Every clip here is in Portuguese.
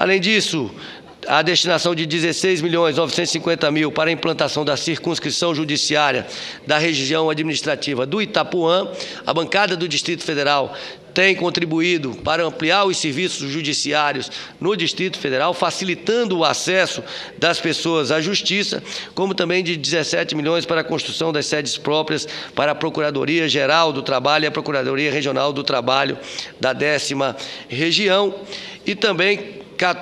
Além disso, a destinação de 16.950.000 para a implantação da circunscrição judiciária da região administrativa do Itapuã. A bancada do Distrito Federal tem contribuído para ampliar os serviços judiciários no Distrito Federal, facilitando o acesso das pessoas à justiça, como também de 17 milhões para a construção das sedes próprias para a Procuradoria-Geral do Trabalho e a Procuradoria Regional do Trabalho da 10ª Região, e também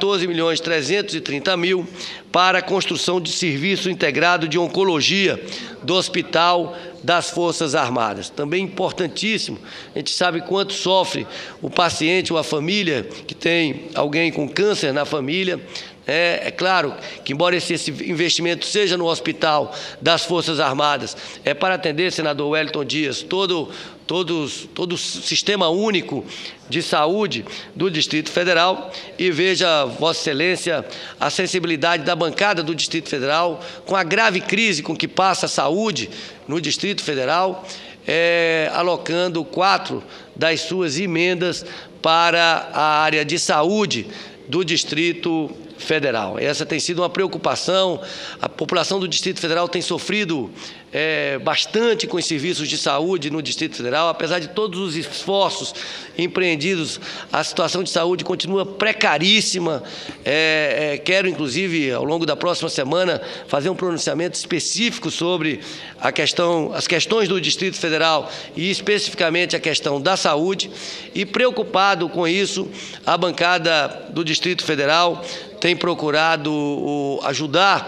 14.330.000 para a construção de serviço integrado de oncologia do Hospital das Forças Armadas. Também importantíssimo, a gente sabe quanto sofre o paciente ou a família que tem alguém com câncer na família. É claro que, embora esse investimento seja no Hospital das Forças Armadas, é para atender, senador Wellington Dias, todo o sistema único de saúde do Distrito Federal, e veja, Vossa Excelência, a sensibilidade da bancada do Distrito Federal com a grave crise com que passa a saúde no Distrito Federal, alocando 4 das suas emendas para a área de saúde do Distrito Federal. Essa tem sido uma preocupação. A população do Distrito Federal tem sofrido bastante com os serviços de saúde no Distrito Federal. Apesar de todos os esforços empreendidos, a situação de saúde continua precaríssima. Quero, inclusive, ao longo da próxima semana, fazer um pronunciamento específico sobre as questões do Distrito Federal e, especificamente, a questão da saúde. E, preocupado com isso, a bancada do Distrito Federal tem procurado ajudar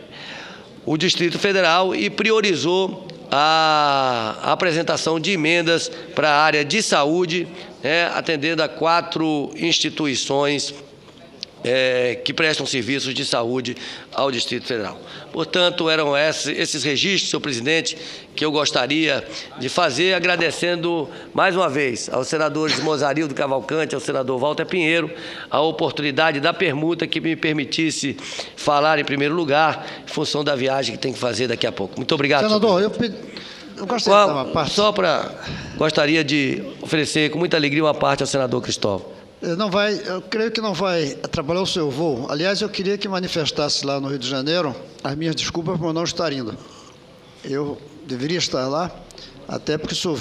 o Distrito Federal e priorizou a apresentação de emendas para a área de saúde, atendendo a 4 instituições que prestam serviços de saúde ao Distrito Federal. Portanto, eram esses registros, senhor presidente, que eu gostaria de fazer, agradecendo mais uma vez aos senadores Mozarildo Cavalcante, ao senador Walter Pinheiro, a oportunidade da permuta que me permitisse falar em primeiro lugar, em função da viagem que tem que fazer daqui a pouco. Muito obrigado, senador. Eu gostaria de dar uma parte. Gostaria de oferecer com muita alegria uma parte ao senador Cristóvão. Eu creio que não vai atrapalhar o seu voo. Aliás, eu queria que manifestasse lá no Rio de Janeiro as minhas desculpas por não estar indo. Eu deveria estar lá, até porque sou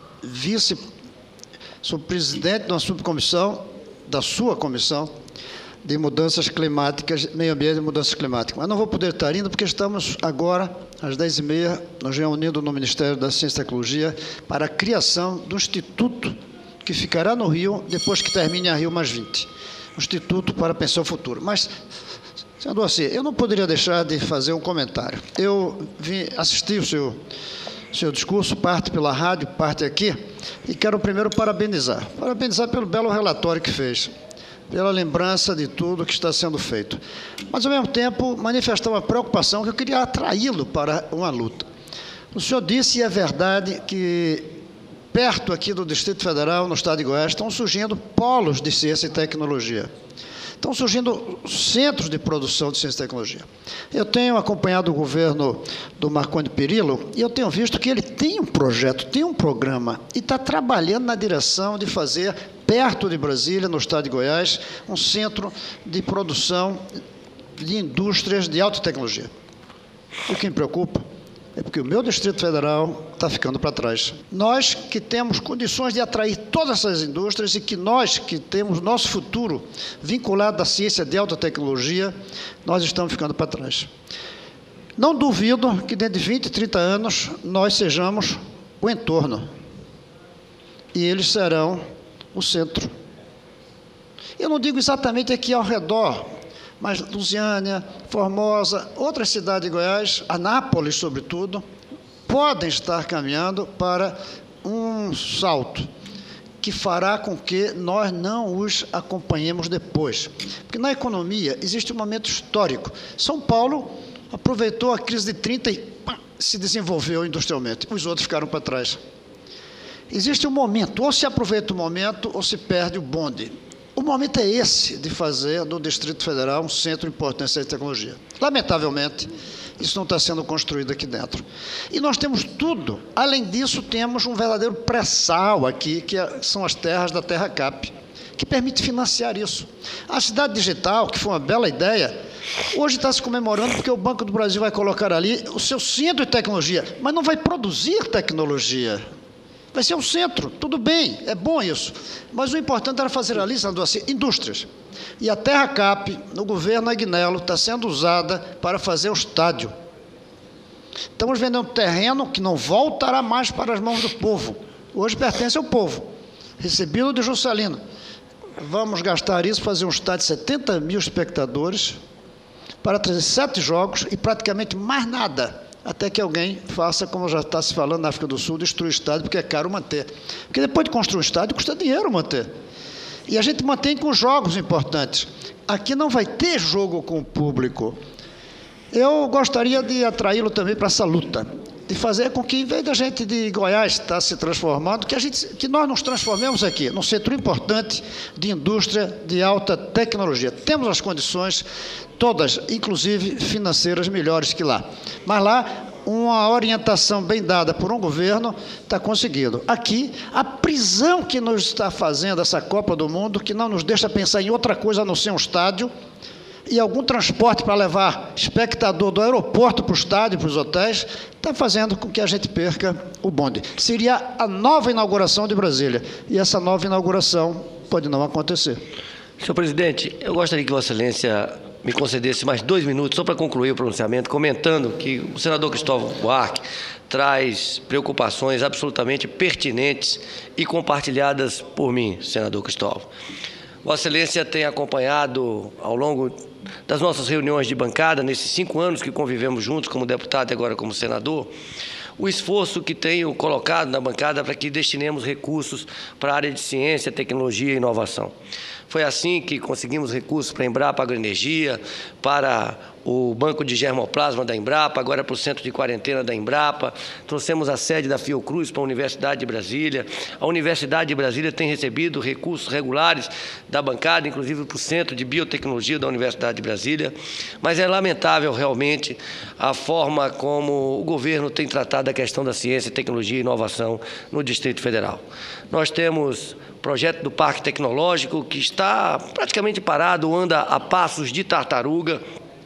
presidente de uma subcomissão, da sua comissão, de mudanças climáticas, meio ambiente e mudanças climáticas. Mas não vou poder estar indo porque estamos agora, às 10h30, nos reunindo no Ministério da Ciência e Tecnologia para a criação do Instituto que ficará no Rio depois que termine a Rio+20, o Instituto para a Pensão Futura. Mas, senador Assi, eu não poderia deixar de fazer um comentário. Eu assisti o seu discurso, parte pela rádio, parte aqui, e quero primeiro parabenizar pelo belo relatório que fez, pela lembrança de tudo que está sendo feito. Mas, ao mesmo tempo, manifestar uma preocupação que eu queria atraí-lo para uma luta. O senhor disse, e é verdade, que perto aqui do Distrito Federal, no estado de Goiás, estão surgindo polos de ciência e tecnologia. Estão surgindo centros de produção de ciência e tecnologia. Eu tenho acompanhado o governo do Marconi Perillo e eu tenho visto que ele tem um projeto, tem um programa e está trabalhando na direção de fazer, perto de Brasília, no estado de Goiás, um centro de produção de indústrias de alta tecnologia. O que me preocupa é porque o meu Distrito Federal está ficando para trás. Nós que temos condições de atrair todas essas indústrias e que nós que temos nosso futuro vinculado à ciência de alta tecnologia, nós estamos ficando para trás. Não duvido que dentro de 20, 30 anos nós sejamos o entorno e eles serão o centro. Eu não digo exatamente aqui ao redor, mas Lusiânia, Formosa, outras cidades de Goiás, Anápolis, sobretudo, podem estar caminhando para um salto que fará com que nós não os acompanhemos depois. Porque na economia existe um momento histórico. São Paulo aproveitou a crise de 30 e se desenvolveu industrialmente. Os outros ficaram para trás. Existe um momento, ou se aproveita o momento, ou se perde o bonde. O momento é esse de fazer do Distrito Federal um centro importante em ciência e tecnologia. Lamentavelmente, isso não está sendo construído aqui dentro. E nós temos tudo. Além disso, temos um verdadeiro pré-sal aqui, que são as terras da Terra Cap, que permite financiar isso. A cidade digital, que foi uma bela ideia, hoje está se comemorando porque o Banco do Brasil vai colocar ali o seu centro de tecnologia, mas não vai produzir tecnologia. Vai ser um centro, tudo bem, é bom isso. Mas o importante era fazer ali, senador, assim, indústrias. E a TerraCap, no governo Agnello, está sendo usada para fazer o estádio. Estamos vendendo um terreno que não voltará mais para as mãos do povo. Hoje pertence ao povo, recebido de Juscelino. Vamos gastar isso, fazer um estádio de 70 mil espectadores, para trazer 7 jogos e praticamente mais nada. Até que alguém faça, como já está se falando na África do Sul, destruir o estádio, porque é caro manter. Porque depois de construir um estádio, custa dinheiro manter. E a gente mantém com jogos importantes. Aqui não vai ter jogo com o público. Eu gostaria de atraí-lo também para essa luta, de fazer com que, em vez da gente de Goiás estar se transformando, que nós nos transformemos aqui, num centro importante de indústria de alta tecnologia. Temos as condições todas, inclusive financeiras, melhores que lá. Mas lá, uma orientação bem dada por um governo está conseguindo. Aqui, a prisão que nos está fazendo essa Copa do Mundo, que não nos deixa pensar em outra coisa a não ser um estádio, e algum transporte para levar espectador do aeroporto para o estádio, para os hotéis, está fazendo com que a gente perca o bonde. Seria a nova inauguração de Brasília, e essa nova inauguração pode não acontecer. Senhor presidente, eu gostaria que Vossa Excelência me concedesse mais 2 minutos, só para concluir o pronunciamento, comentando que o senador Cristóvão Buarque traz preocupações absolutamente pertinentes e compartilhadas por mim, senador Cristóvão. Vossa Excelência tem acompanhado ao longo das nossas reuniões de bancada, nesses 5 anos que convivemos juntos como deputado e agora como senador, o esforço que tenho colocado na bancada para que destinemos recursos para a área de ciência, tecnologia e inovação. Foi assim que conseguimos recursos para a Embrapa Agroenergia, para o Banco de Germoplasma da Embrapa, agora para o Centro de Quarentena da Embrapa. Trouxemos a sede da Fiocruz para a Universidade de Brasília. A Universidade de Brasília tem recebido recursos regulares da bancada, inclusive para o Centro de Biotecnologia da Universidade de Brasília. Mas é lamentável, realmente, a forma como o governo tem tratado a questão da ciência, tecnologia e inovação no Distrito Federal. Nós temos o projeto do Parque Tecnológico, que está praticamente parado, anda a passos de tartaruga.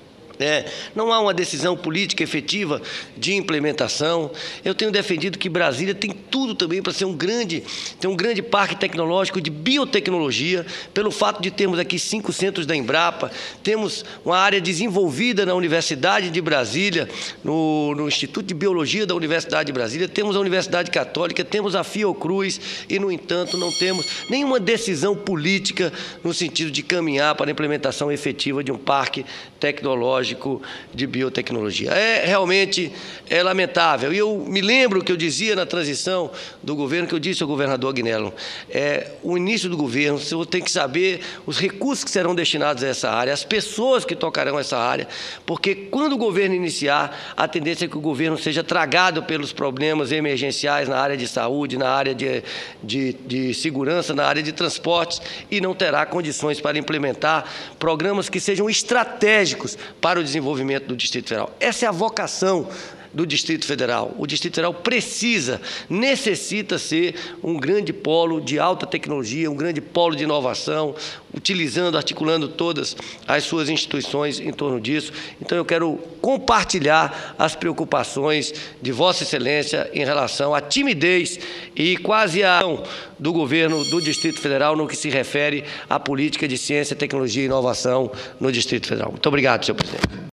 Não há uma decisão política efetiva de implementação. Eu tenho defendido que Brasília tem tudo também para ser um grande parque tecnológico de biotecnologia, pelo fato de termos aqui 5 centros da Embrapa, temos uma área desenvolvida na Universidade de Brasília, no Instituto de Biologia da Universidade de Brasília, temos a Universidade Católica, temos a Fiocruz e, no entanto, não temos nenhuma decisão política no sentido de caminhar para a implementação efetiva de um parque tecnológico de biotecnologia. Realmente lamentável. E eu me lembro que eu dizia na transição do governo, que eu disse ao governador Agnello, o início do governo, o senhor tem que saber os recursos que serão destinados a essa área, as pessoas que tocarão essa área, porque quando o governo iniciar, a tendência é que o governo seja tragado pelos problemas emergenciais na área de saúde, na área de segurança, na área de transportes, e não terá condições para implementar programas que sejam estratégicos para o desenvolvimento do Distrito Federal. Essa é a vocação do Distrito Federal. O Distrito Federal necessita ser um grande polo de alta tecnologia, um grande polo de inovação, articulando todas as suas instituições em torno disso. Então, eu quero compartilhar as preocupações de Vossa Excelência em relação à timidez e quase a do governo do Distrito Federal no que se refere à política de ciência, tecnologia e inovação no Distrito Federal. Muito obrigado, senhor presidente.